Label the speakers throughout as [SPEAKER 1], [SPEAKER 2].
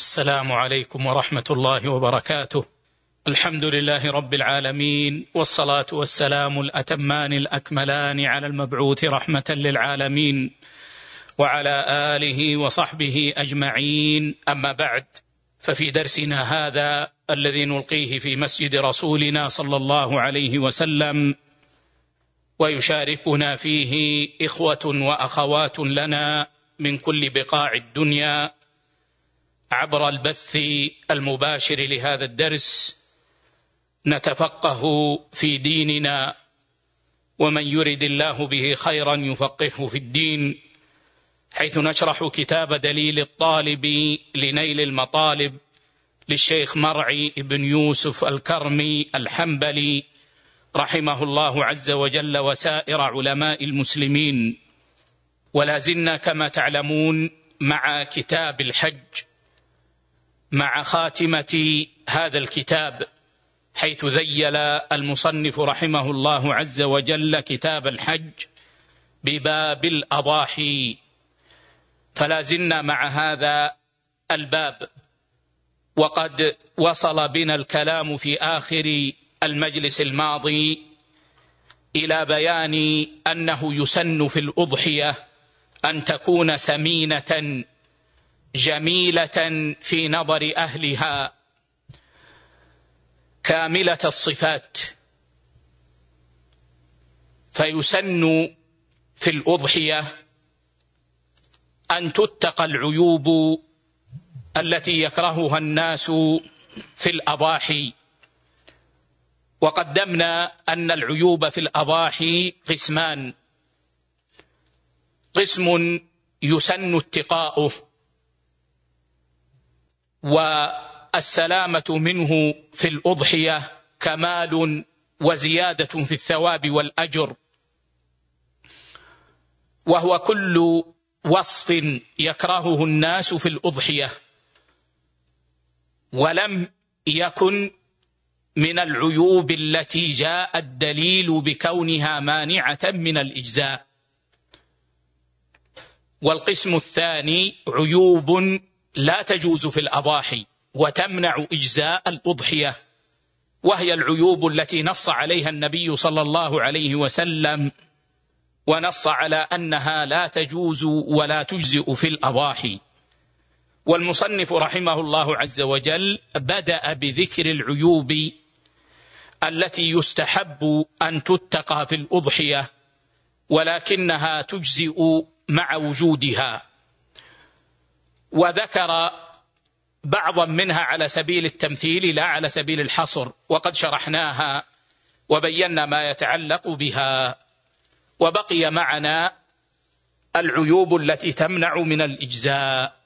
[SPEAKER 1] السلام عليكم ورحمة الله وبركاته. الحمد لله رب العالمين، والصلاة والسلام الأتمان الأكملان على المبعوث رحمة للعالمين وعلى آله وصحبه أجمعين، أما بعد، ففي درسنا هذا الذي نلقيه في مسجد رسولنا صلى الله عليه وسلم ويشاركنا فيه إخوة وأخوات لنا من كل بقاع الدنيا عبر البث المباشر لهذا الدرس، نتفقه في ديننا، ومن يرد الله به خيرا يفقهه في الدين، حيث نشرح كتاب دليل الطالب لنيل المطالب للشيخ مرعي بن يوسف الكرمي الحنبلي رحمه الله عز وجل وسائر علماء المسلمين. ولا زلنا كما تعلمون مع كتاب الحج، مع خاتمة هذا الكتاب، حيث ذيل المصنف رحمه الله عز وجل كتاب الحج بباب الأضاحي، فلا زلنا مع هذا الباب. وقد وصل بنا الكلام في آخر المجلس الماضي إلى بيان أنه يسن في الأضحية أن تكون سمينة جميلة في نظر أهلها، كاملة الصفات، فيسن في الأضحية أن تتقى العيوب التي يكرهها الناس في الأضاحي. وقدمنا أن العيوب في الأضاحي قسمان: قسم يسن اتقاؤه والسلامة منه في الأضحية كمال وزيادة في الثواب والأجر، وهو كل وصف يكرهه الناس في الأضحية ولم يكن من العيوب التي جاء الدليل بكونها مانعة من الإجزاء. والقسم الثاني عيوب لا تجوز في الأضاحي وتمنع إجزاء الأضحية، وهي العيوب التي نص عليها النبي صلى الله عليه وسلم، ونص على أنها لا تجوز ولا تجزئ في الأضاحي. والمصنف رحمه الله عز وجل بدأ بذكر العيوب التي يستحب أن تتقى في الأضحية ولكنها تجزئ مع وجودها، وذكر بعضا منها على سبيل التمثيل لا على سبيل الحصر، وقد شرحناها وبينا ما يتعلق بها. وبقي معنا العيوب التي تمنع من الإجزاء،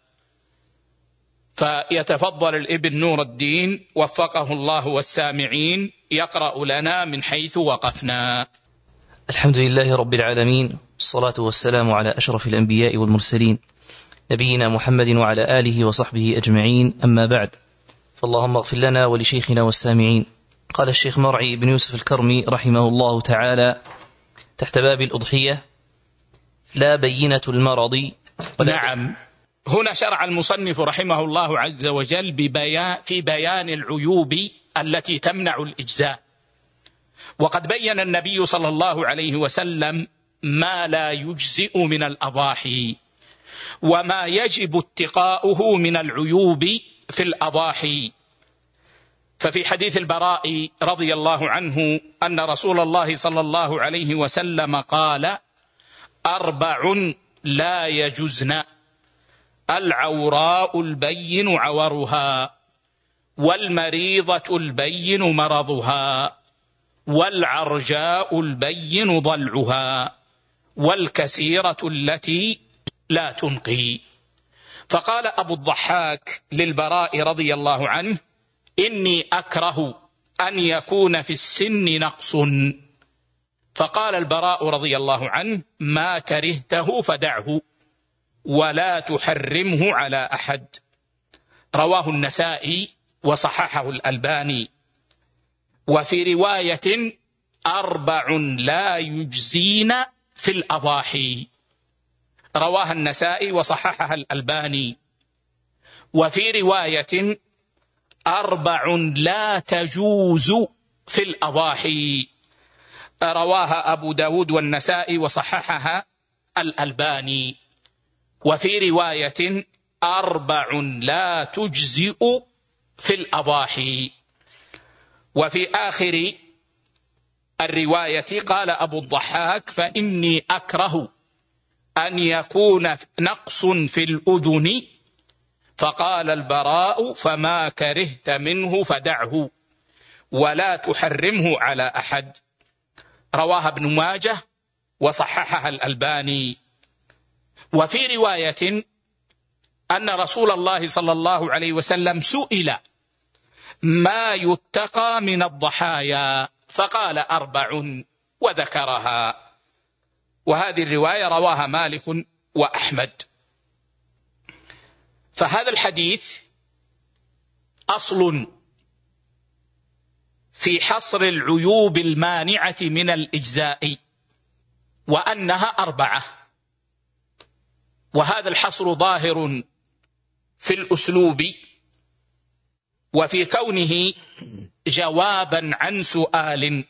[SPEAKER 1] فيتفضل الابن نور الدين وفقه الله والسامعين يقرأ لنا من حيث وقفنا.
[SPEAKER 2] الحمد لله رب العالمين، والصلاة والسلام على أشرف الأنبياء والمرسلين نبينا محمد وعلى آله وصحبه أجمعين، أما بعد، فاللهم اغفر لنا ولشيخنا والسامعين. قال الشيخ مرعي بن يوسف الكرمي رحمه الله تعالى تحت باب الأضحية: لا بينة المرض.
[SPEAKER 1] نعم، هنا شرع المصنف رحمه الله عز وجل في بيان العيوب التي تمنع الإجزاء. وقد بين النبي صلى الله عليه وسلم ما لا يجزئ من الأضاحي وما يجب اتقاؤه من العيوب في الأضاحي. ففي حديث البراء رضي الله عنه أن رسول الله صلى الله عليه وسلم قال: 4 لا يجزن: العوراء البين عورها، والمريضة البين مرضها، والعرجاء البين ضلعها، والكسيرة التي لا تنقي. فقال أبو الضحاك للبراء رضي الله عنه: إني أكره أن يكون في السن نقص. فقال البراء رضي الله عنه: ما كرهته فدعه ولا تحرمه على أحد. رواه النسائي وصححه الألباني. وفي رواية: 4 لا يجزين في الأضاحي، رواها النسائي وصححها الألباني. وفي رواية 4 لا تجوز في الأضاحي، رواها أبو داود والنسائي وصححها الألباني. وفي رواية 4 لا تجزئ في الأضاحي. وفي آخر الرواية قال أبو الضحاك: فإني أكره أن يكون نقص في الأذن. فقال البراء: فما كرهت منه فدعه ولا تحرمه على أحد. رواها ابن ماجه وصححها الألباني. وفي رواية أن رسول الله صلى الله عليه وسلم سئل ما يتقى من الضحايا فقال 4 وذكرها. وهذه الرواية رواها مالك وأحمد. فهذا الحديث أصل في حصر العيوب المانعة من الإجزاء، وأنها 4. وهذا الحصر ظاهر في الأسلوب وفي كونه جوابا عن سؤال،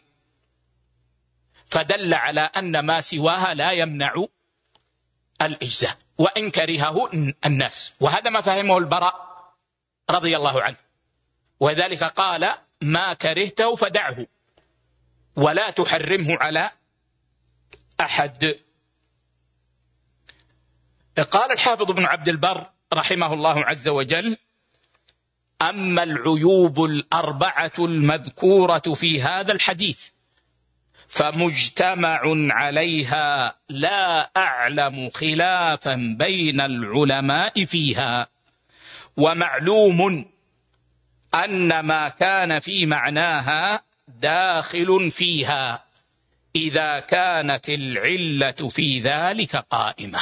[SPEAKER 1] فدل على أن ما سواها لا يمنع الإجزاء وإن كرهه الناس. وهذا ما فهمه البراء رضي الله عنه، وذلك قال: ما كرهته فدعه ولا تحرمه على أحد. قال الحافظ ابن عبد البر رحمه الله عز وجل: أما العيوب 4 المذكورة في هذا الحديث فمجتمع عليها، لا أعلم خلافا بين العلماء فيها، ومعلوم أن ما كان في معناها داخل فيها إذا كانت العلة في ذلك قائمة.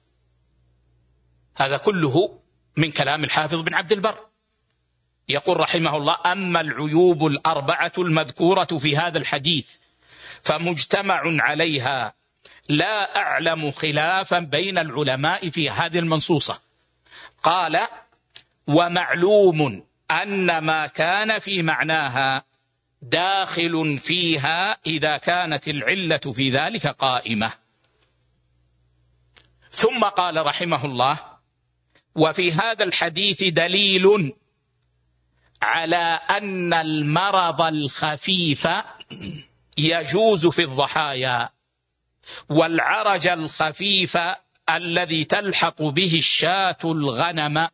[SPEAKER 1] هذا كله من كلام الحافظ بن عبد البر. يقول رحمه الله: أما العيوب 4 المذكورة في هذا الحديث فمجتمع عليها، لا أعلم خلافا بين العلماء في هذه المنصوصة. قال: ومعلوم أن ما كان في معناها داخل فيها إذا كانت العلة في ذلك قائمة. ثم قال رحمه الله: وفي هذا الحديث دليل على أن المرض الخفيف يجوز في الضحايا، والعرج الخفيف الذي تلحق به الشاة الغنم،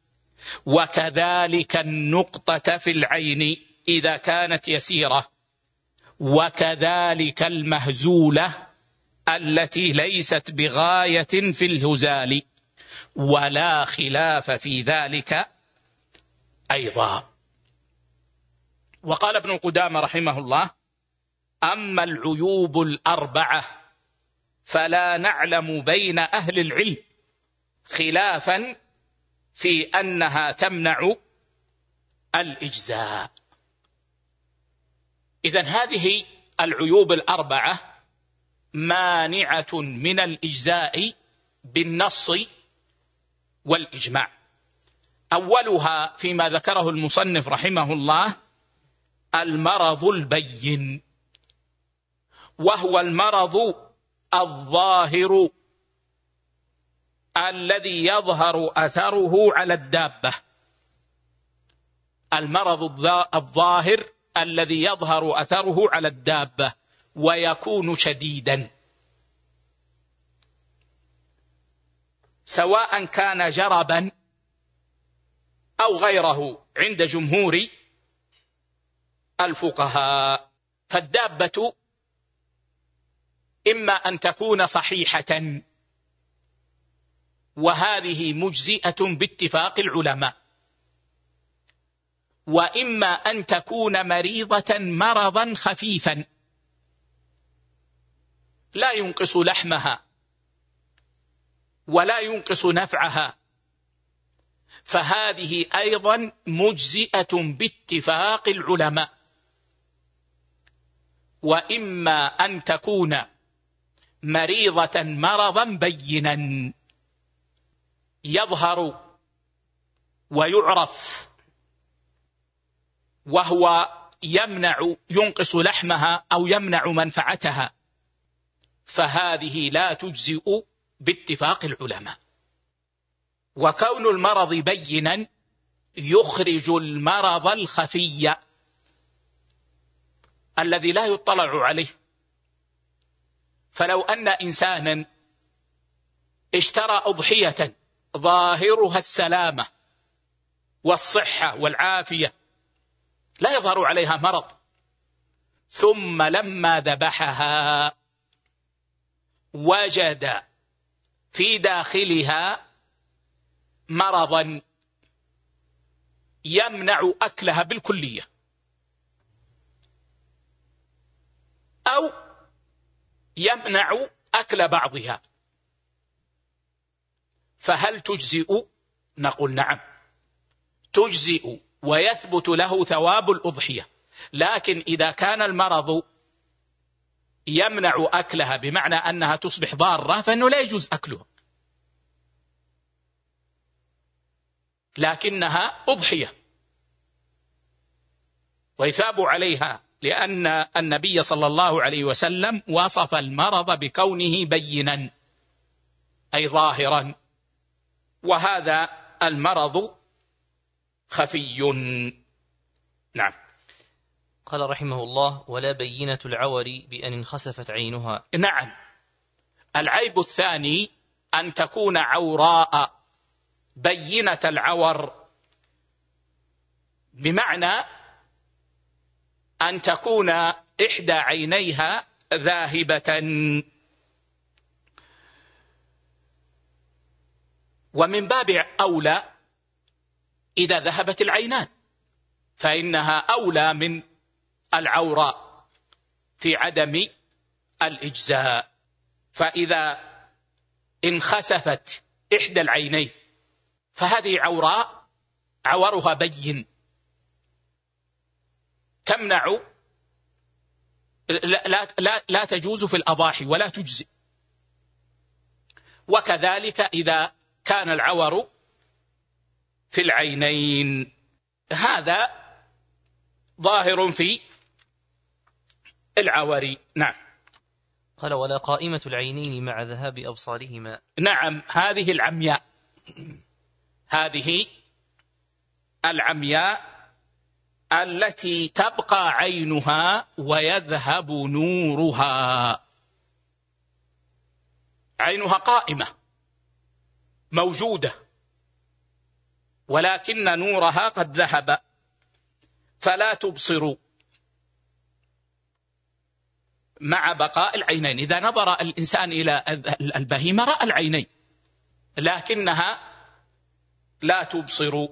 [SPEAKER 1] وكذلك النقطة في العين إذا كانت يسيرة، وكذلك المهزولة التي ليست بغاية في الهزال، ولا خلاف في ذلك أيضا. وقال ابن قدامة رحمه الله: أما العيوب 4 فلا نعلم بين أهل العلم خلافا في أنها تمنع الإجزاء. إذن هذه العيوب 4 مانعة من الإجزاء بالنص والإجماع. أولها فيما ذكره المصنف رحمه الله المرض البين، وهو المرض الظاهر الذي يظهر أثره على الدابة. المرض الظاهر الذي يظهر أثره على الدابة ويكون شديدا، سواء كان جربا أو غيره عند جمهور الفقهاء. فالدابة إما أن تكون صحيحة، وهذه مجزئة باتفاق العلماء، وإما أن تكون مريضة مرضا خفيفا لا ينقص لحمها ولا ينقص نفعها، فهذه أيضا مجزئة باتفاق العلماء. وإما أن تكون مريضة مرضا بينا يظهر ويعرف، وهو ينقص لحمها أو يمنع منفعتها، فهذه لا تجزئ باتفاق العلماء. وكون المرض بينا يخرج المرض الخفي الذي لا يطلع عليه. فلو أن إنسانا اشترى أضحية ظاهرها السلامة والصحة والعافية لا يظهر عليها مرض، ثم لما ذبحها وجد في داخلها مرضا يمنع أكلها بالكلية، أو يمنع أكل بعضها، فهل تجزئ؟ نقول نعم تجزئ ويثبت له ثواب الأضحية. لكن إذا كان المرض يمنع أكلها بمعنى أنها تصبح ضارة فإنه لا يجوز أكلها، لكنها أضحية ويثاب عليها، لأن النبي صلى الله عليه وسلم وصف المرض بكونه بينا أي ظاهرا، وهذا المرض خفي. نعم.
[SPEAKER 2] قال رحمه الله: ولا بينة العور بأن انخسفت عينها.
[SPEAKER 1] نعم. العيب الثاني أن تكون عوراء بينة العور، بمعنى أن تكون إحدى عينيها ذاهبة. ومن باب أولى إذا ذهبت العينان فإنها أولى من العوراء في عدم الإجزاء. فإذا انخسفت إحدى العينين فهذه عوراء، عورها بين، تمنع، لا تجوز في الأضاحي ولا تجزي. وكذلك إذا كان العور في العينين، هذا ظاهر في العور. نعم.
[SPEAKER 2] قال: ولا قائمة العينين مع ذهاب أبصارهما.
[SPEAKER 1] نعم. هذه العمياء، هذه العمياء التي تبقى عينها ويذهب نورها، عينها قائمة موجودة ولكن نورها قد ذهب فلا تبصر مع بقاء العينين. إذا نظر الإنسان إلى البهيمة رأى العينين لكنها لا تبصر،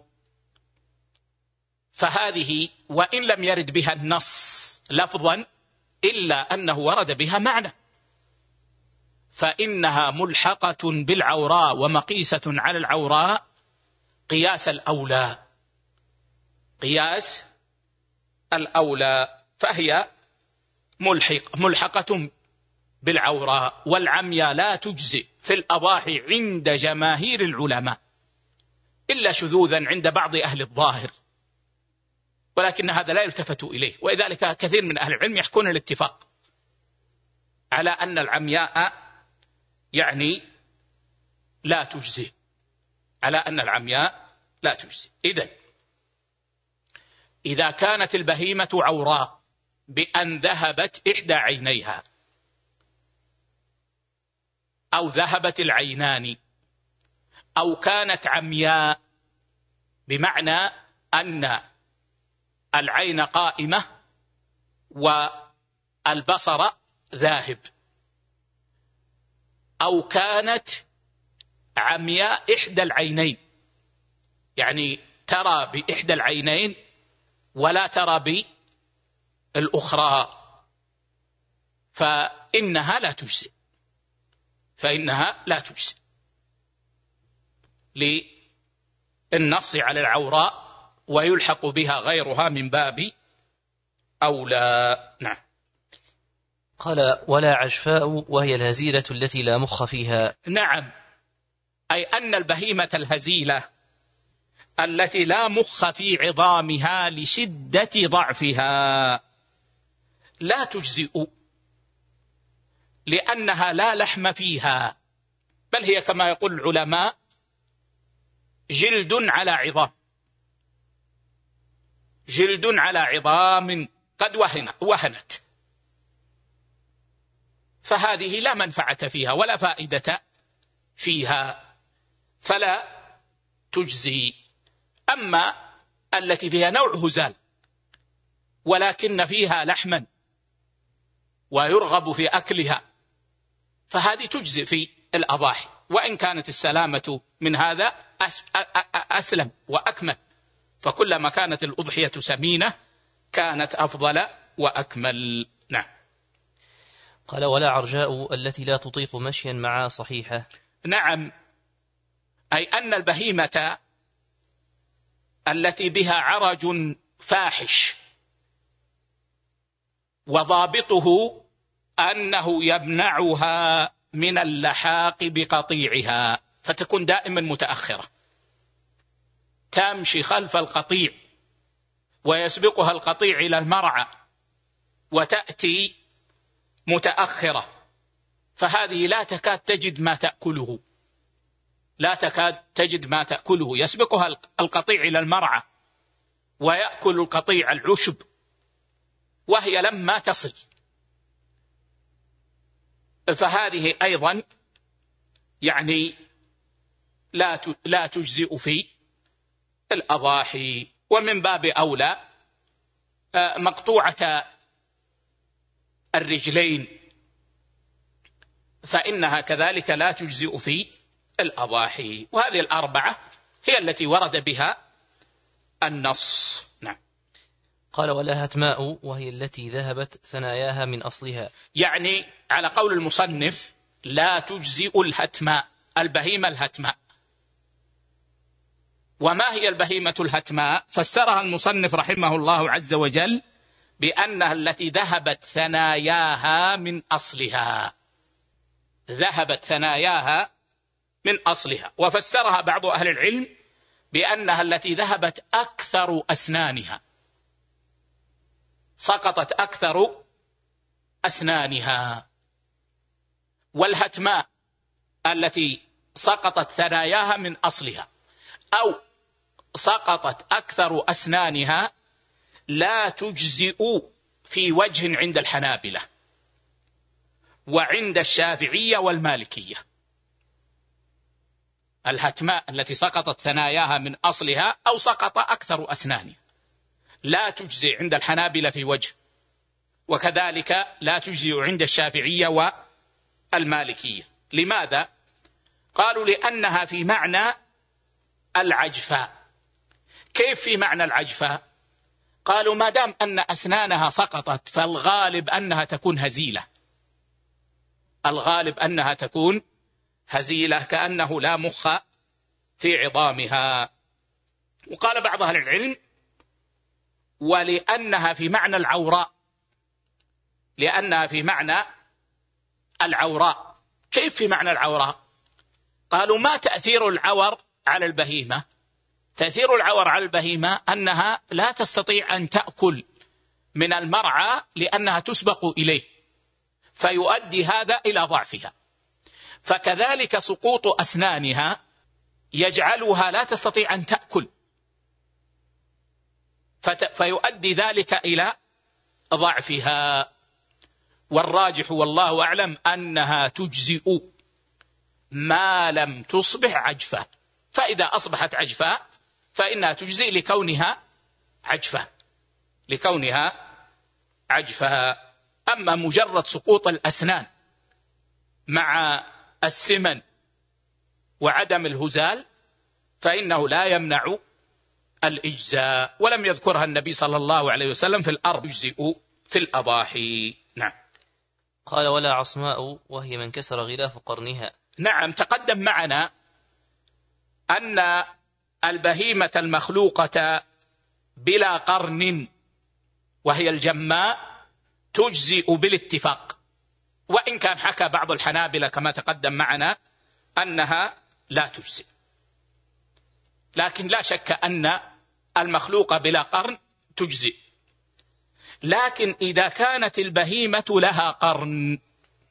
[SPEAKER 1] فهذه وإن لم يرد بها النص لفظا إلا أنه ورد بها معنى، فإنها ملحقة بالعوراء ومقيسة على العوراء قياس الأولى، قياس الأولى، فهي ملحقة بالعوراء. والعمياء لا تجزئ في الأضاحي عند جماهير العلماء إلا شذوذا عند بعض أهل الظاهر، ولكن هذا لا يلتفت إليه. ولذلك كثير من أهل العلم يحكون الاتفاق على أن العمياء يعني لا تجزئ، على أن العمياء لا تجزئ. إذا كانت البهيمة عوراء بأن ذهبت إحدى عينيها أو ذهبت العينان، أو كانت عمياء بمعنى أن العين قائمة والبصر ذاهب، أو كانت عمياء إحدى العينين، يعني ترى بإحدى العينين ولا ترى بالأخرى، فإنها لا تجزئ، فإنها لا تجزئ للنص على العوراء ويلحق بها غيرها من باب أولى. نعم.
[SPEAKER 2] قال: ولا عجفاء وهي الهزيلة التي لا مخ فيها.
[SPEAKER 1] نعم، أي أن البهيمة الهزيلة التي لا مخ في عظامها لشدة ضعفها لا تجزئ، لأنها لا لحم فيها، بل هي كما يقول العلماء جلد على عظام، جلد على عظام قد وهنت، فهذه لا منفعة فيها ولا فائدة فيها فلا تجزي. أما التي فيها نوع هزال ولكن فيها لحما ويرغب في أكلها فهذه تجزي في الأضاحي، وإن كانت السلامة من هذا أسلم وأكمل، فكلما كانت الأضحية سمينة كانت أفضل وأكمل. نعم.
[SPEAKER 2] قال ولا عرجاء التي لا تطيق مشيا مع صحيحة.
[SPEAKER 1] نعم، أي أن البهيمة التي بها عرج فاحش وضابطه أنه يمنعها من اللحاق بقطيعها، فتكون دائما متأخرة، تمشي خلف القطيع ويسبقها القطيع إلى المرعى وتأتي متأخرة، فهذه لا تكاد تجد ما تأكله، لا تكاد تجد ما تأكله، يسبقها القطيع إلى المرعى ويأكل القطيع العشب وهي لما تصل، فهذه أيضا يعني لا تجزئ في الأضاحي. ومن باب أولى مقطوعة الرجلين فإنها كذلك لا تجزئ في الأضاحي، وهذه الأربعة هي التي ورد بها النص. نعم.
[SPEAKER 2] قال ولا هتماء وهي التي ذهبت ثناياها من أصلها،
[SPEAKER 1] يعني على قول المصنف لا تجزئ الهتماء، البهيمة الهتماء. وما هي البهيمة الهتماء؟ فسرها المصنف رحمه الله عز وجل بأنها التي ذهبت ثناياها من أصلها، ذهبت ثناياها من أصلها. وفسرها بعض أهل العلم بأنها التي ذهبت أكثر أسنانها، سقطت أكثر أسنانها. والهتماء التي سقطت ثناياها من أصلها أو سقطت أكثر أسنانها لا تجزئ في وجه عند الحنابلة وعند الشافعية والمالكية. الهتماء التي سقطت ثناياها من أصلها أو سقط أكثر أسنانها لا تجزئ عند الحنابلة في وجه، وكذلك لا تجزئ عند الشافعية والمالكية. لماذا؟ قالوا لأنها في معنى العجفاء. كيف في معنى العجفاء؟ قالوا ما دام أن أسنانها سقطت فالغالب أنها تكون هزيلة، الغالب أنها تكون هزيلة كأنه لا مخ في عظامها. وقال بعض أهل العلم ولأنها في معنى العوراء، لأنها في معنى العوراء. كيف في معنى العوراء؟ قالوا ما تأثير العور على البهيمة؟ تأثير العور على البهيمة أنها لا تستطيع أن تأكل من المرعى لأنها تسبق إليه، فيؤدي هذا إلى ضعفها. فكذلك سقوط أسنانها يجعلها لا تستطيع أن تأكل، فيؤدي ذلك إلى ضعفها. والراجح والله أعلم أنها تجزئ ما لم تصبح عجفاء، فإذا أصبحت عجفاء فإنها تجزئ لكونها عجفاء، لكونها عجفاء. أما مجرد سقوط الأسنان مع السمن وعدم الهزال فإنه لا يمنع الإجزاء، ولم يذكرها النبي صلى الله عليه وسلم في الأرض يجزئ في الأضاحي. نعم.
[SPEAKER 2] قال ولا عصماء وهي من كسر غلاف قرنها.
[SPEAKER 1] نعم، تقدم معنا أن البهيمة المخلوقة بلا قرن وهي الجماء تجزئ بالاتفاق، وإن كان حكى بعض الحنابلة كما تقدم معنا أنها لا تجزئ، لكن لا شك أن المخلوق بلا قرن تجزئ. لكن إذا كانت البهيمة لها قرن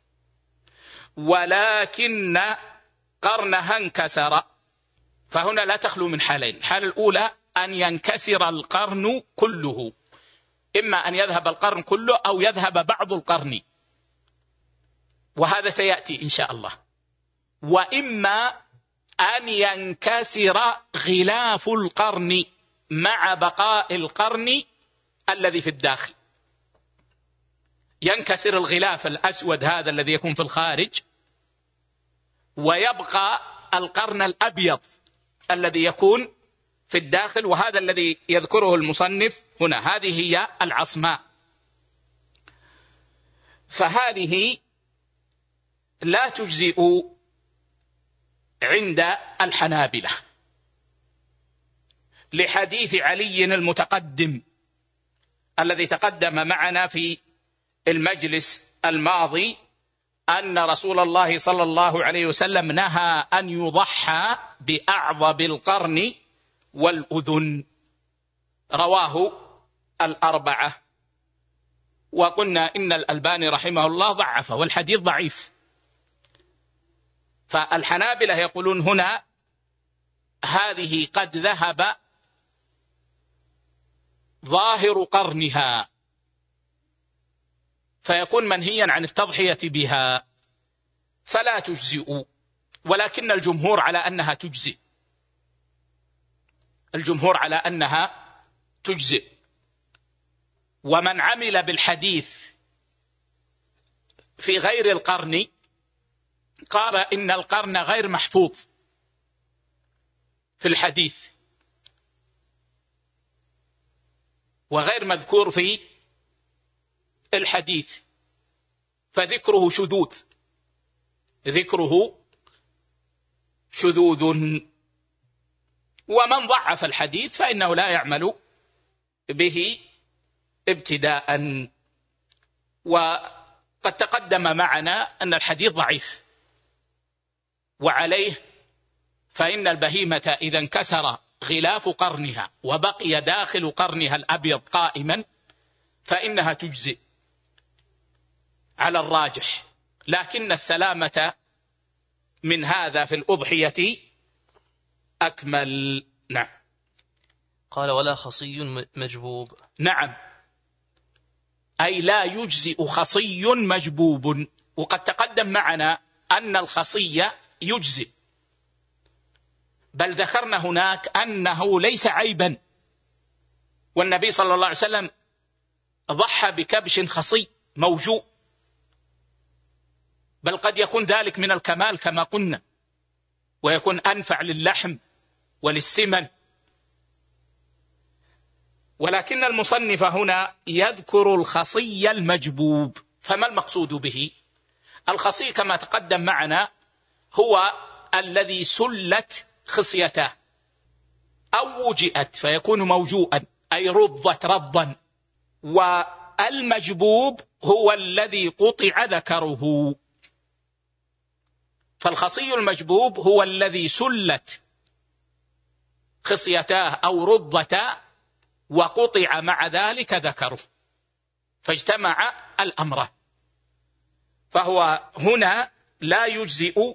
[SPEAKER 1] ولكن قرنها انكسر، فهنا لا تخلو من حالين. الحالة الأولى أن ينكسر القرن كله، إما أن يذهب القرن كله أو يذهب بعض القرن، وهذا سيأتي إن شاء الله. وإما أن ينكسر غلاف القرن مع بقاء القرن الذي في الداخل، ينكسر الغلاف الأسود هذا الذي يكون في الخارج، ويبقى القرن الأبيض الذي يكون في الداخل، وهذا الذي يذكره المصنف هنا. هذه هي العصماء، فهذه لا تجزئ عند الحنابلة لحديث علي المتقدم الذي تقدم معنا في المجلس الماضي، أن رسول الله صلى الله عليه وسلم نهى أن يضحى بأعضب القرن والأذن، رواه الأربعة. وقلنا إن الألباني رحمه الله ضعفه والحديث ضعيف. فالحنابلة يقولون هنا هذه قد ذهب ظاهر قرنها، فيكون منهيا عن التضحية بها فلا تجزئ. ولكن الجمهور على أنها تجزئ، الجمهور على أنها تجزئ. ومن عمل بالحديث في غير القرن قال إن القرن غير محفوظ في الحديث وغير مذكور في الحديث، فذكره شذوذ، ذكره شذوذ. ومن ضعف الحديث فإنه لا يعمل به ابتداء. وقد تقدم معنا أن الحديث ضعيف، وعليه فإن البهيمة إذا انكسر غلاف قرنها وبقي داخل قرنها الأبيض قائما فإنها تجزئ على الراجح. لكن السلامة من هذا في الأضحية أكمل. نعم.
[SPEAKER 2] قال ولا خصي مجبوب.
[SPEAKER 1] نعم، أي لا يجزئ خصي مجبوب. وقد تقدم معنا أن الخصي يجزئ، بل ذكرنا هناك أنه ليس عيبا، والنبي صلى الله عليه وسلم ضحى بكبش خصي موجوء، بل قد يكون ذلك من الكمال كما قلنا، ويكون أنفع للحم وللسمن. ولكن المصنف هنا يذكر الخصي المجبوب. فما المقصود به؟ الخصي كما تقدم معنا هو الذي سلت خصيته أو وجئت فيكون موجوءا، أي رضت رضا. والمجبوب هو الذي قطع ذكره. فالخصي المجبوب هو الذي سلت خصيتاه أو رضتا وقطع مع ذلك ذكره، فاجتمع الأمر. فهو هنا لا يجزئ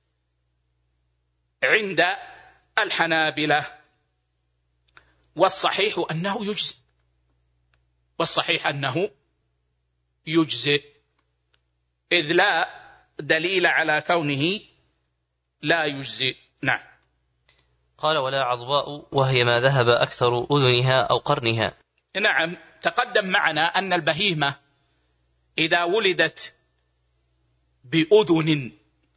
[SPEAKER 1] عند الحنابلة، والصحيح أنه يجزئ، والصحيح أنه يجزئ، إذ لا دليل على كونه لا يجزئ. نعم.
[SPEAKER 2] قال ولا عضباء وهي ما ذهب أكثر أذنها أو قرنها.
[SPEAKER 1] نعم، تقدم معنا أن البهيمة إذا ولدت بأذن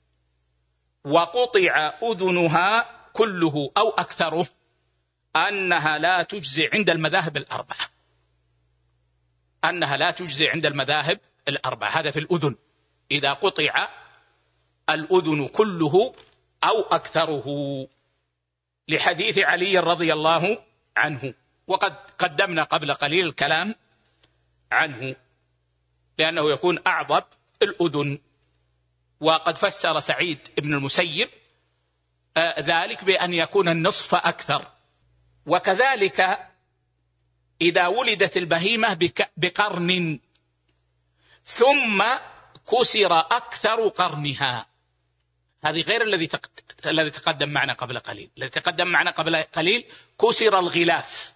[SPEAKER 1] وقطع أذنها كله أو أكثره أنها لا تجزئ عند المذاهب الأربعة، أنها لا تجزئ عند المذاهب الأربعة. هذا في الأذن، إذا قطع الأذن كله أو أكثره، لحديث علي رضي الله عنه، وقد قدمنا قبل قليل الكلام عنه، لأنه يكون أعضب الأذن. وقد فسر سعيد بن المسيب ذلك بأن يكون النصف أكثر. وكذلك إذا ولدت البهيمة بقرن ثم كسر أكثر قرنها، هذه غير الذي تقدم معنا قبل قليل. الذي تقدم معنا قبل قليل كسر الغلاف،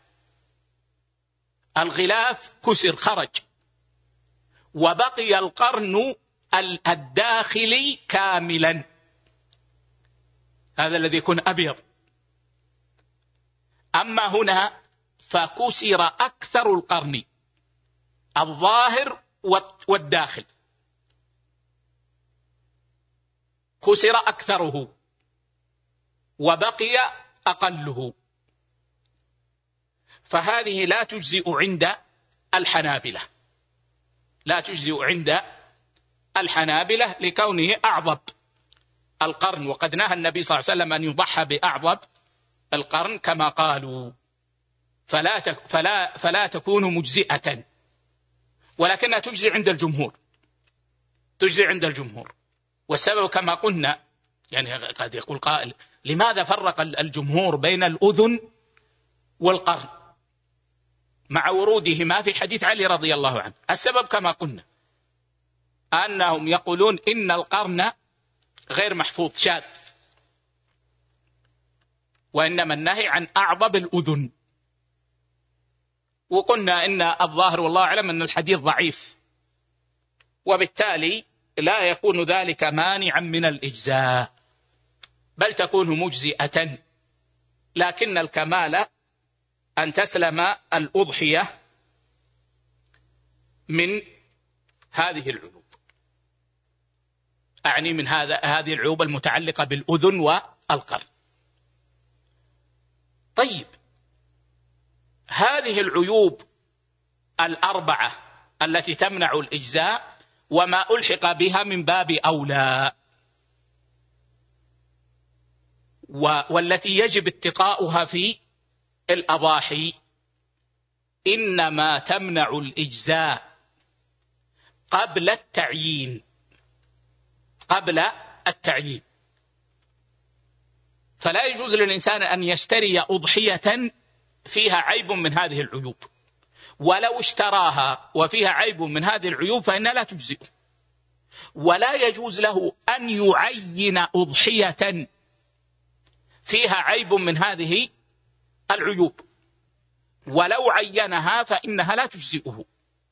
[SPEAKER 1] الغلاف كسر خرج، وبقي القرن الداخلي كاملا، هذا الذي يكون أبيض. أما هنا فكسر أكثر القرن، الظاهر والداخل كسر أكثره وبقي أقله، فهذه لا تجزئ عند الحنابلة، لا تجزئ عند الحنابلة لكونه أعظب القرن، وقد نهى النبي صلى الله عليه وسلم أن يضحى بأعظب القرن كما قالوا، فلا تكون مجزئة، ولكنها تجزي عند الجمهور، تجزي عند الجمهور. والسبب كما قلنا، يعني قد يقول قائل لماذا فرق الجمهور بين الأذن والقرن مع ورودهما في حديث علي رضي الله عنه؟ السبب كما قلنا أنهم يقولون إن القرن غير محفوظ شاذ، وإنما النهي عن أعظم الأذن. وقلنا إن الظاهر والله أعلم أن الحديث ضعيف، وبالتالي لا يكون ذلك مانعا من الإجزاء، بل تكون مجزئة، لكن الكمال أن تسلم الأضحية من هذه العيوب، أعني من هذه العيوب المتعلقة بالأذن والقرن. طيب، هذه العيوب الأربعة التي تمنع الإجزاء وما ألحق بها من باب أولى، والتي يجب اتقاؤها في الأضاحي، إنما تمنع الإجزاء قبل التعيين، قبل التعيين. فلا يجوز للإنسان أن يشتري أضحية فيها عيب من هذه العيوب، ولو اشتراها وفيها عيب من هذه العيوب فإنها لا تجزئه. ولا يجوز له أن يعين أضحية فيها عيب من هذه العيوب، ولو عينها فإنها لا تجزئه.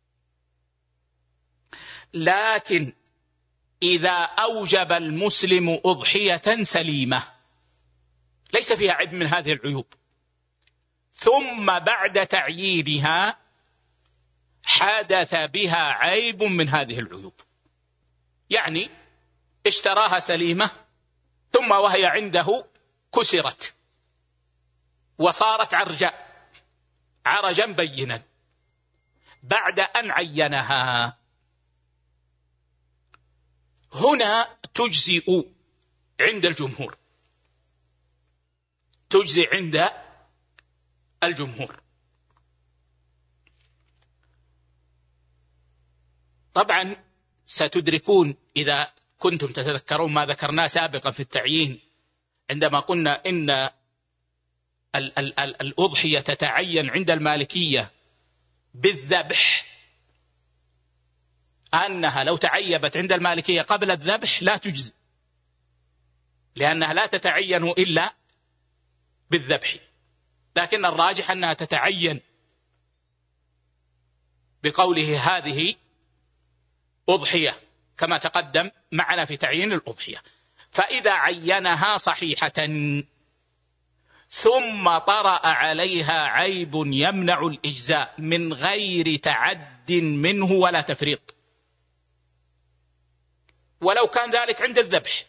[SPEAKER 1] لكن إذا أوجب المسلم أضحية سليمة ليس فيها عيب من هذه العيوب، ثم بعد تعيينها حدث بها عيب من هذه العيوب، يعني اشتراها سليمة ثم وهي عنده كسرت وصارت عرجا بينا بعد أن عينها، هنا تجزئ عند الجمهور، تجزئ عند الجمهور. طبعا ستدركون إذا كنتم تتذكرون ما ذكرناه سابقا في التعيين، عندما قلنا إن الأضحية تتعين عند المالكية بالذبح، أنها لو تعيبت عند المالكية قبل الذبح لا تجزي، لأنها لا تتعين إلا بالذبح، لكن الراجح أنها تتعين بقوله هذه أضحية كما تقدم معنا في تعيين الأضحية. فإذا عينها صحيحة ثم طرأ عليها عيب يمنع الإجزاء من غير تعد منه ولا تفريط، ولو كان ذلك عند الذبح،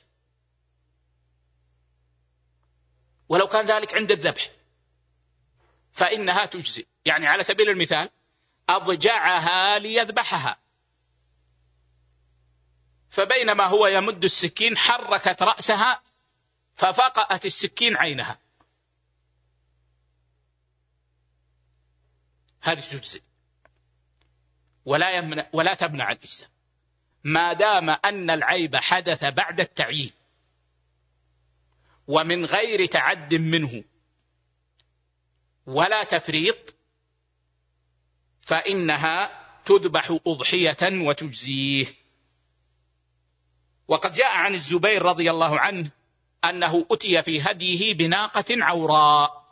[SPEAKER 1] ولو كان ذلك عند الذبح فإنها تجزئ. يعني على سبيل المثال أضجعها ليذبحها، فبينما هو يمد السكين حركت رأسها ففقأت السكين عينها، هذه تجزئ ولا تمنع الإجزاء، ما دام أن العيب حدث بعد التعيين ومن غير تعد منه ولا تفريط فإنها تذبح أضحية وتجزيه. وقد جاء عن الزبير رضي الله عنه أنه أتي في هديه بناقة عوراء،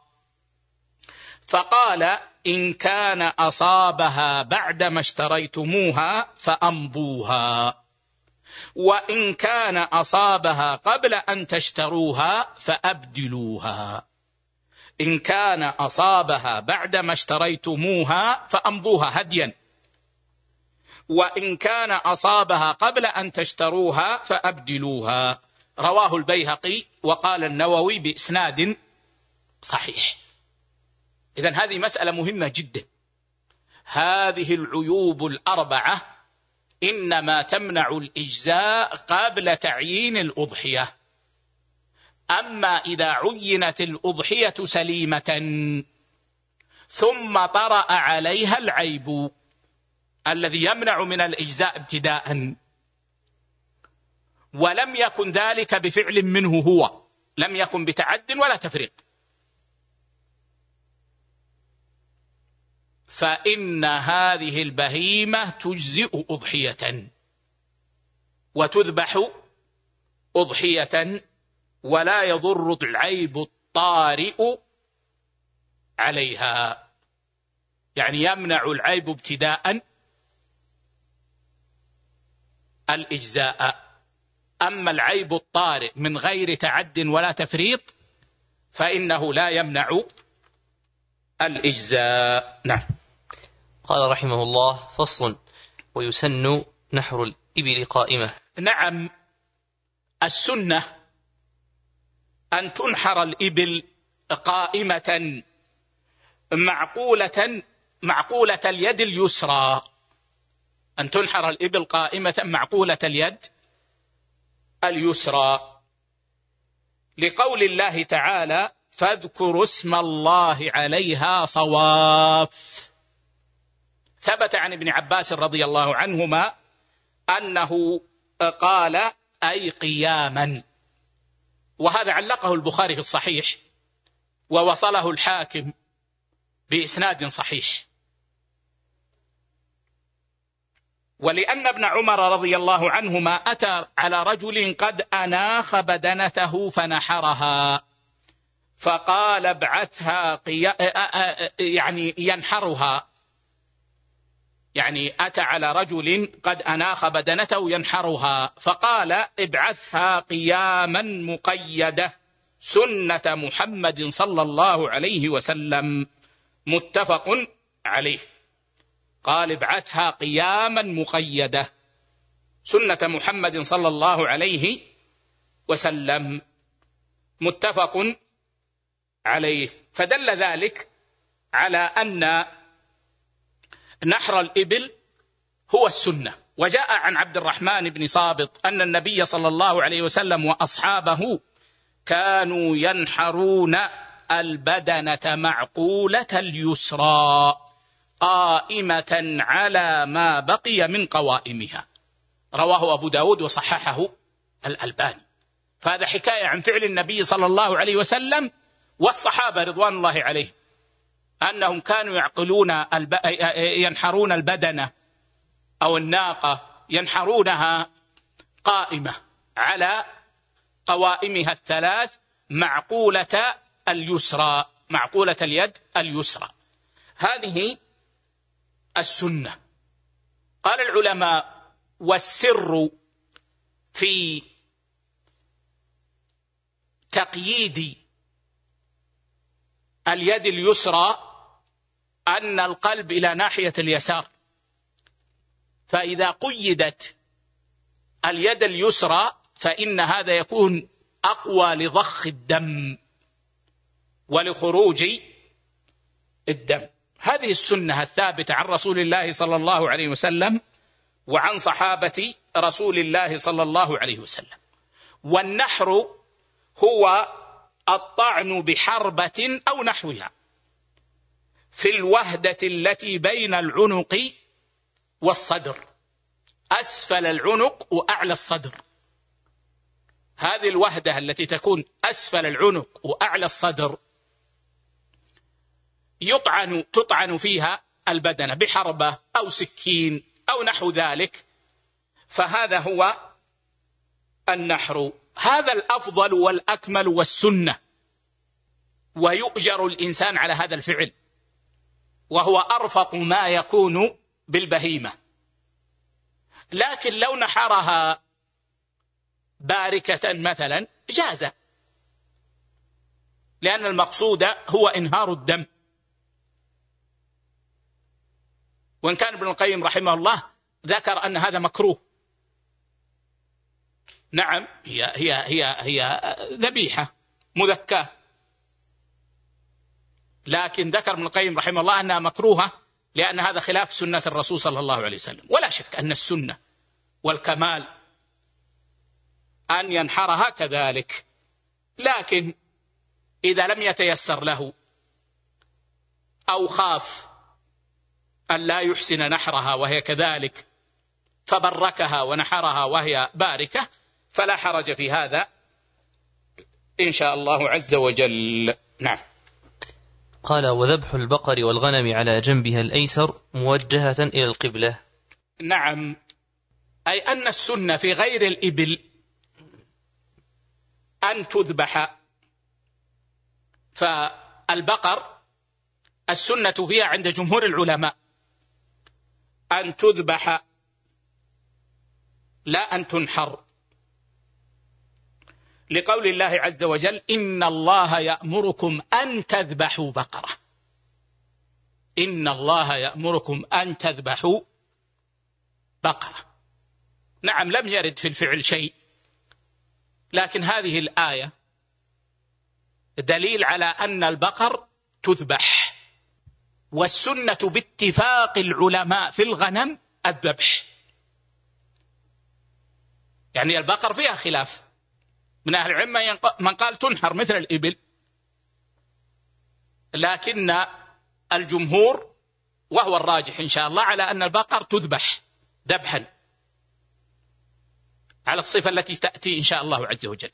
[SPEAKER 1] فقال: إن كان أصابها بعدما اشتريتموها فأمضوها، وإن كان أصابها قبل أن تشتروها فأبدلوها. إن كان أصابها بعدما اشتريتموها فأمضوها هديا، وإن كان أصابها قبل أن تشتروها فأبدلوها. رواه البيهقي، وقال النووي بإسناد صحيح. إذن هذه مسألة مهمة جدا. هذه العيوب الأربعة إنما تمنع الإجزاء قبل تعيين الأضحية. أما إذا عينت الأضحية سليمة ثم طرأ عليها العيب الذي يمنع من الإجزاء ابتداء، ولم يكن ذلك بفعل منه هو، لم يكن بتعد ولا تفريط، فإن هذه البهيمة تجزئ أضحية وتذبح أضحية، ولا يضر العيب الطارئ عليها، يعني يمنع العيب ابتداء الإجزاء. أما العيب الطارئ من غير تعد ولا تفريط فإنه لا يمنع الإجزاء. نعم.
[SPEAKER 2] قال رحمه الله: فصل: ويسن نحر الإبل قائمة.
[SPEAKER 1] نعم، السنة أن تنحر الإبل قائمة معقولة اليد اليسرى، أن تنحر الإبل قائمة معقولة اليد اليسرى، لقول الله تعالى: فاذكروا اسم الله عليها صواف. ثبت عن ابن عباس رضي الله عنهما أنه قال: أي قياما، وهذا علقه البخاري في الصحيح ووصله الحاكم بإسناد صحيح. ولأن ابن عمر رضي الله عنهما أتى على رجل قد أناخ بدنته فنحرها، فقال: ابعثها يعني ينحرها، يعني أتى على رجل قد أناخ بدنته ينحرها، فقال: ابعثها قياما مقيدة سنة محمد صلى الله عليه وسلم، متفق عليه. قال: ابعثها قياما مقيدة سنة محمد صلى الله عليه وسلم، متفق عليه. فدل ذلك على أن نحر الإبل هو السنة. وجاء عن عبد الرحمن بن صابط أن النبي صلى الله عليه وسلم وأصحابه كانوا ينحرون البدنة معقولة اليسرى قائمة على ما بقي من قوائمها. رواه أبو داود وصححه الألباني. فهذا حكاية عن فعل النبي صلى الله عليه وسلم والصحابة رضوان الله عليهم، أنهم كانوا ينحرون البدنة أو الناقة، ينحرونها قائمة على قوائمها الثلاث معقولة اليسرى، معقولة اليد اليسرى. هذه السنة. قال العلماء: والسر في تقييد اليد اليسرى أن القلب إلى ناحية اليسار، فإذا قيدت اليد اليسرى فإن هذا يكون أقوى لضخ الدم ولخروج الدم. هذه السنة الثابتة عن رسول الله صلى الله عليه وسلم وعن صحابة رسول الله صلى الله عليه وسلم. والنحر هو الطعن بحربة أو نحوها في الوهدة التي بين العنق والصدر، أسفل العنق وأعلى الصدر، هذه الوهدة التي تكون أسفل العنق وأعلى الصدر تطعن فيها البدنة بحربة أو سكين أو نحو ذلك، فهذا هو النحر. هذا الأفضل والأكمل والسنة، ويؤجر الإنسان على هذا الفعل، وهو أرفق ما يكون بالبهيمة. لكن لو نحرها باركة مثلا جاز، لأن المقصود هو إنهار الدم. وإن كان ابن القيم رحمه الله ذكر أن هذا مكروه. نعم، هي ذبيحة مذكاة، لكن ذكر ابن القيم رحمه الله أنها مكروهة لأن هذا خلاف سنة الرسول صلى الله عليه وسلم. ولا شك أن السنة والكمال أن ينحرها كذلك، لكن إذا لم يتيسر له أو خاف أن لا يحسن نحرها وهي كذلك فبركها ونحرها وهي باركة فلا حرج في هذا إن شاء الله عز وجل. نعم.
[SPEAKER 2] قال: وذبح البقر والغنم على جنبها الأيسر موجهة إلى القبلة.
[SPEAKER 1] نعم، أي أن السنة في غير الإبل أن تذبح. فالبقر السنة فيها عند جمهور العلماء أن تذبح لا أن تنحر، لقول الله عز وجل: إن الله يأمركم أن تذبحوا بقرة. إن الله يأمركم أن تذبحوا بقرة. نعم، لم يرد في الفعل شيء، لكن هذه الآية دليل على أن البقر تذبح. والسنة باتفاق العلماء في الغنم الذبح. يعني البقر فيها خلاف من أهل العلم، من قال تنحر مثل الإبل، لكن الجمهور وهو الراجح إن شاء الله على أن البقر تذبح ذبحا على الصفة التي تأتي إن شاء الله عز وجل.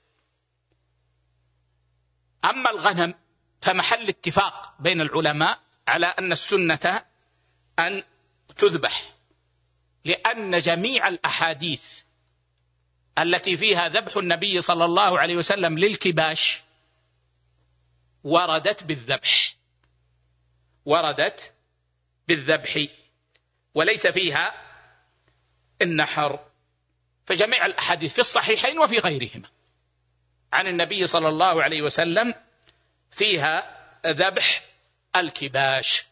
[SPEAKER 1] أما الغنم فمحل اتفاق بين العلماء على أن السنة أن تذبح، لأن جميع الأحاديث التي فيها ذبح النبي صلى الله عليه وسلم للكباش وردت بالذبح وليس فيها النحر. فجميع الأحاديث في الصحيحين وفي غيرهما عن النبي صلى الله عليه وسلم فيها ذبح الكباش.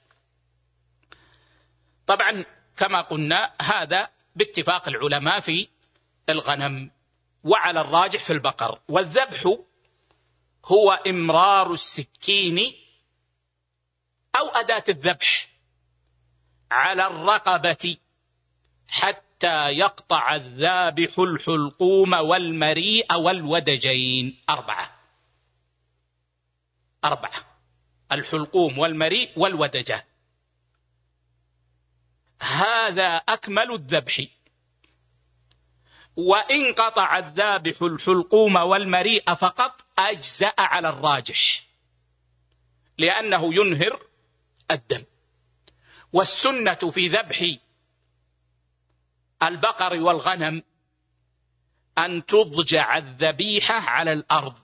[SPEAKER 1] طبعا كما قلنا هذا باتفاق العلماء في الغنم، وعلى الراجح في البقر. والذبح هو إمرار السكين أو أداة الذبح على الرقبة حتى يقطع الذابح الحلقوم والمريء والودجين. أربعة: الحلقوم والمريء والودجان. هذا أكمل الذبح. وإن قطع الذابح الحلقوم والمريء فقط أجزأ على الراجح، لأنه ينهر الدم. والسنة في ذبح البقر والغنم أن تضجع الذبيحة على الأرض،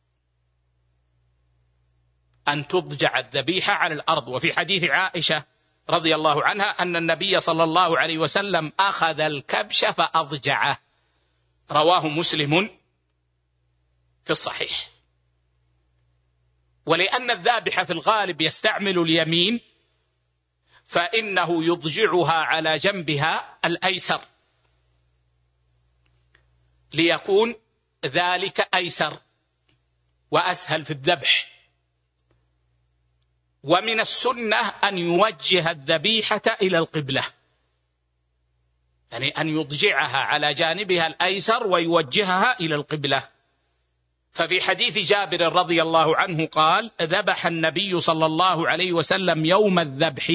[SPEAKER 1] وفي حديث عائشة رضي الله عنها أن النبي صلى الله عليه وسلم أخذ الكبش فأضجعه، رواه مسلم في الصحيح. ولأن الذابح في الغالب يستعمل اليمين فإنه يضجعها على جنبها الأيسر ليكون ذلك أيسر وأسهل في الذبح. ومن السنة أن يوجه الذبيحة إلى القبلة، يعني أن يضجعها على جانبها الأيسر ويوجهها إلى القبلة. ففي حديث جابر رضي الله عنه قال: ذبح النبي صلى الله عليه وسلم يوم الذبح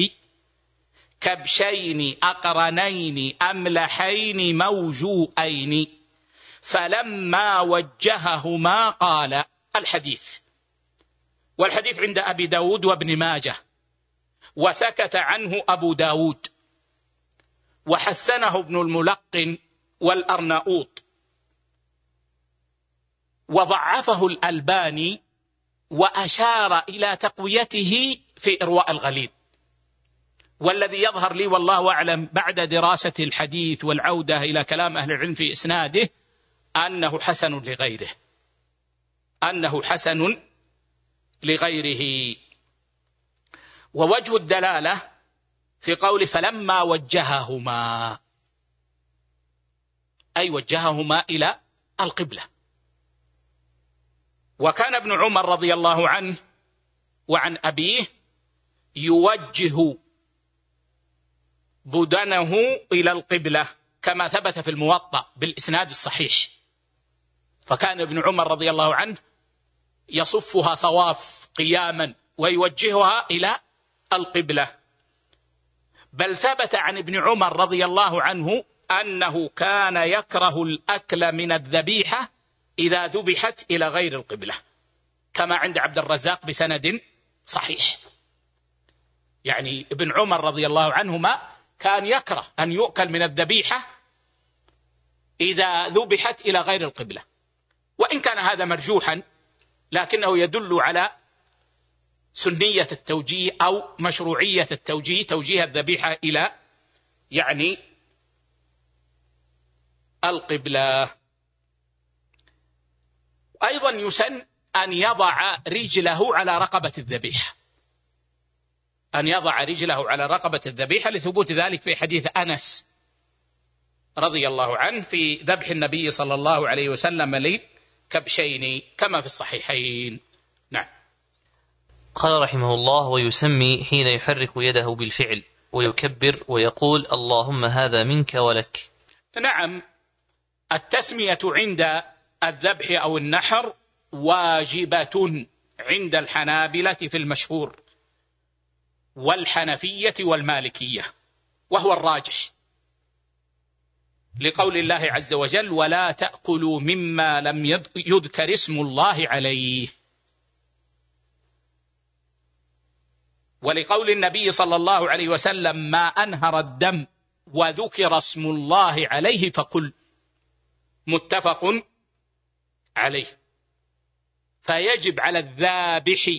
[SPEAKER 1] كبشين أقرنين أملحين موجوئين فلما وجههما قال الحديث، والحديث عند أبي داود وابن ماجه، وسكت عنه أبو داود، وحسنه ابن الملقن والأرناؤوط، وضعفه الألباني، وأشار إلى تقويته في إرواء الغليل. والذي يظهر لي والله أعلم بعد دراسة الحديث والعودة إلى كلام أهل العلم في إسناده أنه حسن لغيره، أنه حسن لغيره. ووجه الدلالة في قول فلما وجههما، أي وجههما إلى القبلة. وكان ابن عمر رضي الله عنه وعن أبيه يوجه بدنه إلى القبلة كما ثبت في الموطأ بالإسناد الصحيح. فكان ابن عمر رضي الله عنه يصفها صواف قياما ويوجهها إلى القبلة. بل ثبت عن ابن عمر رضي الله عنه أنه كان يكره الأكل من الذبيحة إذا ذبحت إلى غير القبلة، كما عند عبد الرزاق بسند صحيح. يعني ابن عمر رضي الله عنهما كان يكره أن يؤكل من الذبيحة إذا ذبحت إلى غير القبلة، وإن كان هذا مرجوحا لكنه يدل على سنية التوجيه أو مشروعية التوجيه، توجيه الذبيحة إلى يعني القبلة. أيضا يسن أن يضع رجله على رقبة الذبيحة، أن يضع رجله على رقبة الذبيحة لثبوت ذلك في حديث أنس رضي الله عنه في ذبح النبي صلى الله عليه وسلم لكبشين كما في الصحيحين. نعم.
[SPEAKER 2] قال رحمه الله: ويسمي حين يحرك يده بالفعل ويكبر ويقول اللهم هذا منك ولك.
[SPEAKER 1] نعم، التسمية عند الذبح أو النحر واجبة عند الحنابلة في المشهور والحنفية والمالكية، وهو الراجح، لقول الله عز وجل ولا تأكلوا مما لم يذكر اسم الله عليه، ولقول النبي صلى الله عليه وسلم ما أنهر الدم وذكر اسم الله عليه فقل، متفق عليه. فيجب على الذابح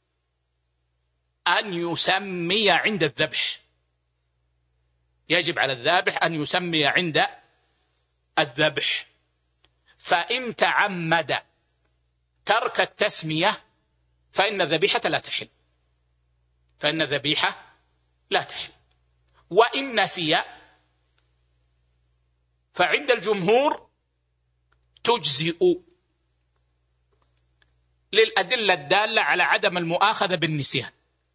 [SPEAKER 1] أن يسمي عند الذبح، يجب على الذابح أن يسمي عند الذبح. فإن تعمد ترك التسمية فإن الذبيحة لا تحل، فإن الذبيحة لا تحل. وإن نسي فعند الجمهور تجزئ للأدلة الدالة على عدم المؤاخذة بالنسيان.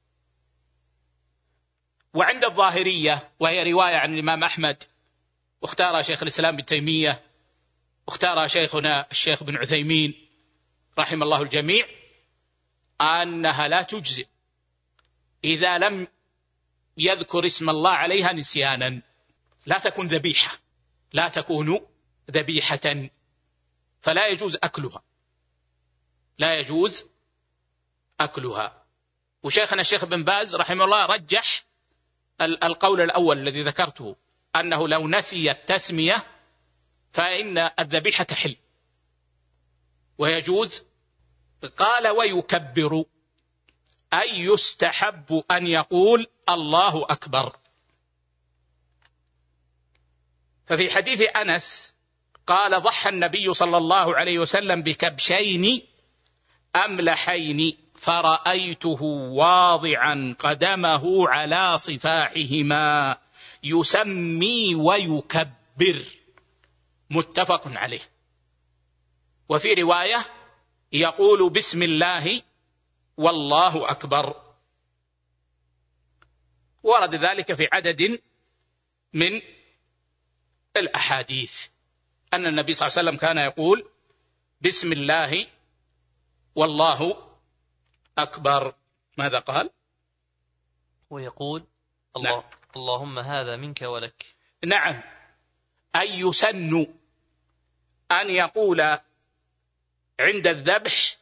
[SPEAKER 1] وعند الظاهرية، وهي رواية عن الإمام أحمد واختارها شيخ الإسلام ابن تيمية واختارها شيخنا الشيخ بن عثيمين رحم الله الجميع، أنها لا تجزئ إذا لم يذكر اسم الله عليها نسيانا، لا تكون ذبيحة، لا تكون ذبيحة، فلا يجوز أكلها، لا يجوز أكلها. وشيخنا الشيخ بن باز رحمه الله رجح القول الأول الذي ذكرته، أنه لو نسي التسمية فإن الذبيحة تحل ويجوز. قال ويكبر، أي يستحب أن يقول الله أكبر. ففي حديث أنس قال ضحى النبي صلى الله عليه وسلم بكبشين أملحين فرأيته واضعا قدمه على صفاحهما يسمي ويكبر، متفق عليه. وفي رواية يقول بسم الله والله أكبر. ورد ذلك في عدد من الأحاديث أن النبي صلى الله عليه وسلم كان يقول بسم الله والله أكبر. ماذا قال؟
[SPEAKER 2] ويقول الله نعم. اللهم هذا منك ولك.
[SPEAKER 1] نعم، أي يسن أن يقول عند الذبح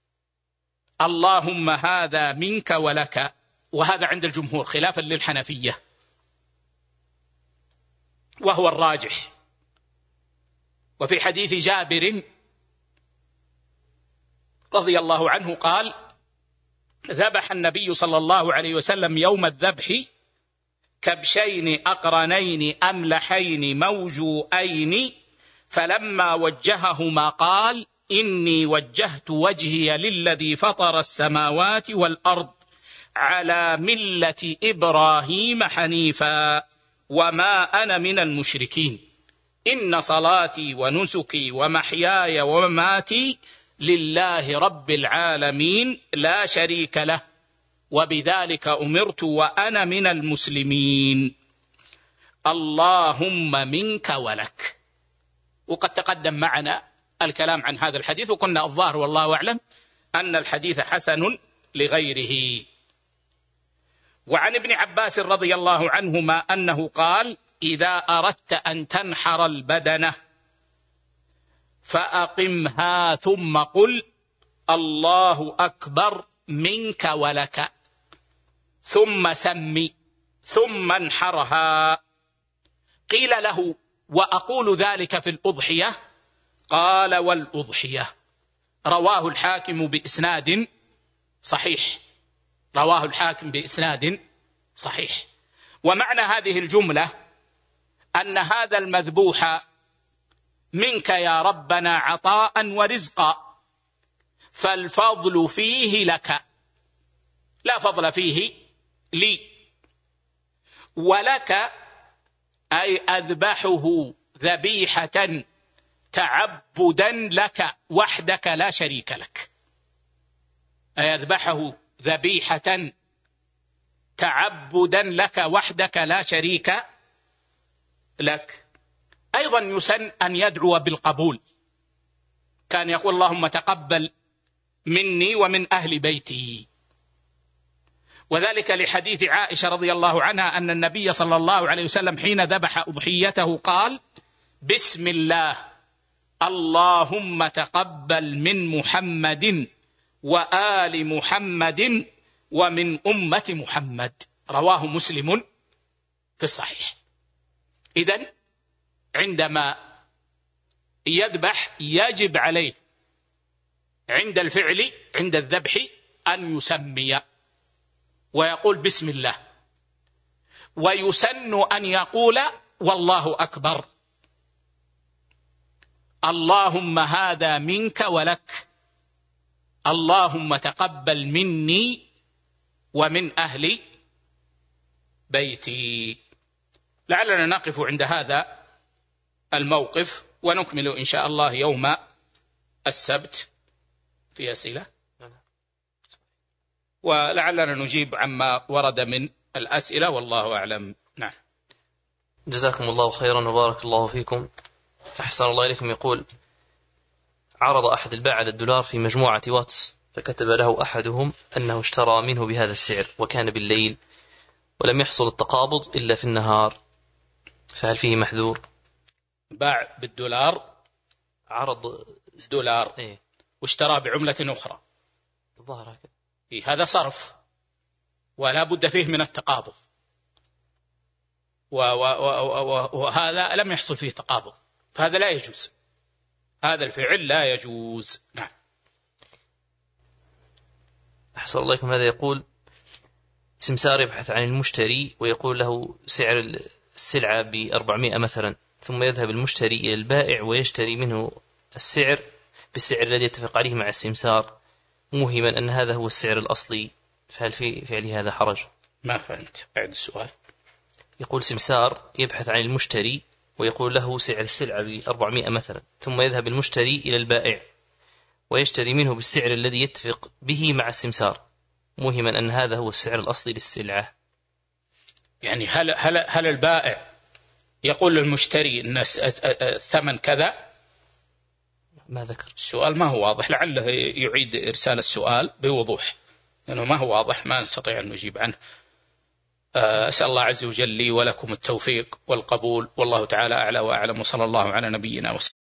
[SPEAKER 1] اللهم هذا منك ولك، وهذا عند الجمهور خلافا للحنفية وهو الراجح. وفي حديث جابر رضي الله عنه قال: ذبح النبي صلى الله عليه وسلم يوم الذبح كبشين أقرنين أملحين موجوئين، فلما وجههما قال: إني وجهت وجهي للذي فطر السماوات والأرض على ملة إبراهيم حنيفا وما أنا من المشركين، إن صلاتي ونسكي ومحياي ومماتي لله رب العالمين لا شريك له وبذلك أمرت وأنا من المسلمين، اللهم منك ولك. وقد تقدم معنا الكلام عن هذا الحديث، وكنا الظاهر والله أعلم أن الحديث حسن لغيره. وعن ابن عباس رضي الله عنهما أنه قال: إذا أردت أن تنحر البدنة فأقمها ثم قل الله أكبر منك ولك، ثم سمي، ثم انحرها. قيل له: وأقول ذلك في الأضحية؟ قال: والأضحية. رواه الحاكم بإسناد صحيح، رواه الحاكم بإسناد صحيح. ومعنى هذه الجملة أن هذا المذبوح منك يا ربنا عطاء ورزقا، فالفضل فيه لك، لا فضل فيه لي. ولك أي أذبحه ذبيحة تعبدا لك وحدك لا شريك لك، أي أذبحه ذبيحة تعبدا لك وحدك لا شريك لك. أيضا يسن أن يدعو بالقبول، كان يقول: اللهم تقبل مني ومن أهل بيتي. وذلك لحديث عائشة رضي الله عنها أن النبي صلى الله عليه وسلم حين ذبح أضحيته قال: بسم الله، اللهم تقبل من محمد وآل محمد ومن أمة محمد. رواه مسلم في الصحيح. إذن عندما يذبح يجب عليه عند الفعل، عند الذبح، أن يسمي ويقول بسم الله، ويسن أن يقول والله أكبر، اللهم هذا منك ولك، اللهم تقبل مني ومن أهل بيتي. لعلنا نقف عند هذا الموقف ونكمل إن شاء الله يوم السبت. في أسئلة؟ ولعلنا نجيب عما ورد من الأسئلة والله أعلم. نعم.
[SPEAKER 2] جزاكم الله خيرا وبارك الله فيكم. أحسن الله إليكم. يقول: عرض أحد الباعة على الدولار في مجموعة واتس، فكتب له أحدهم أنه اشترى منه بهذا السعر وكان بالليل ولم يحصل التقابض إلا في النهار، فهل فيه محذور؟
[SPEAKER 1] باع بالدولار،
[SPEAKER 2] عرض
[SPEAKER 1] دولار
[SPEAKER 2] إيه؟
[SPEAKER 1] واشترى بعملة أخرى،
[SPEAKER 2] الظاهر هكذا.
[SPEAKER 1] هذا صرف ولا بد فيه من التقابض، وهذا لم يحصل فيه تقابض، فهذا لا يجوز، هذا الفعل لا يجوز. نعم.
[SPEAKER 2] أحسن الله إليكم. هذا يقول: سمسار يبحث عن المشتري ويقول له سعر السلعة ب400 مثلا، ثم يذهب المشتري إلى البائع ويشتري منه السعر بالسعر الذي يتفق عليه مع السمسار، موهما أن هذا هو السعر الأصلي، فهل في فعل هذا حرج؟
[SPEAKER 1] ما فهمت، بعد السؤال.
[SPEAKER 2] يقول: سمسار يبحث عن المشتري ويقول له سعر السلعة ب400 مثلا، ثم يذهب المشتري إلى البائع ويشتري منه بالسعر الذي يتفق به مع السمسار، موهما أن هذا هو السعر الأصلي للسلعة.
[SPEAKER 1] يعني هل البائع يقول للمشتري أن الثمن كذا؟
[SPEAKER 2] ما ذكر
[SPEAKER 1] السؤال ما هو واضح، لعله يعيد إرسال السؤال بوضوح، لأنه ما هو واضح، ما نستطيع أن نجيب عنه. أسأل الله عز وجل لي ولكم التوفيق والقبول، والله تعالى أعلى وأعلم، وصلى الله على نبينا وسلم.